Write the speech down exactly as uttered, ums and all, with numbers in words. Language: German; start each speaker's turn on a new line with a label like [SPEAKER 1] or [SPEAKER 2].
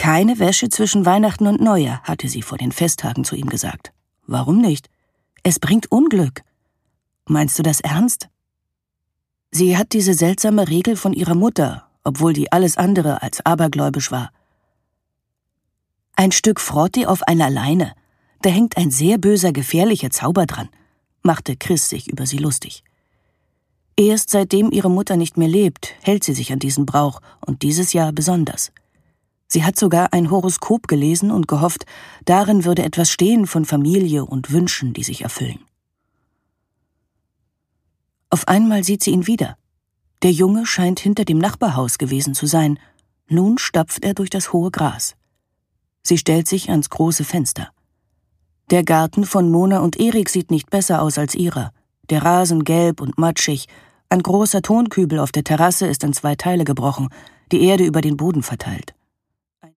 [SPEAKER 1] Keine Wäsche zwischen Weihnachten und Neujahr, hatte sie vor den Festtagen zu ihm gesagt. Warum nicht? Es bringt Unglück. Meinst du das ernst? Sie hat diese seltsame Regel von ihrer Mutter, obwohl die alles andere als abergläubisch war. Ein Stück Frottee auf einer Leine, da hängt ein sehr böser, gefährlicher Zauber dran, machte Chris sich über sie lustig. Erst seitdem ihre Mutter nicht mehr lebt, hält sie sich an diesen Brauch und dieses Jahr besonders. Sie hat sogar ein Horoskop gelesen und gehofft, darin würde etwas stehen von Familie und Wünschen, die sich erfüllen. Auf einmal sieht sie ihn wieder. Der Junge scheint hinter dem Nachbarhaus gewesen zu sein. Nun stapft er durch das hohe Gras. Sie stellt sich ans große Fenster. Der Garten von Mona und Erik sieht nicht besser aus als ihrer. Der Rasen gelb und matschig, ein großer Tonkübel auf der Terrasse ist in zwei Teile gebrochen, die Erde über den Boden verteilt.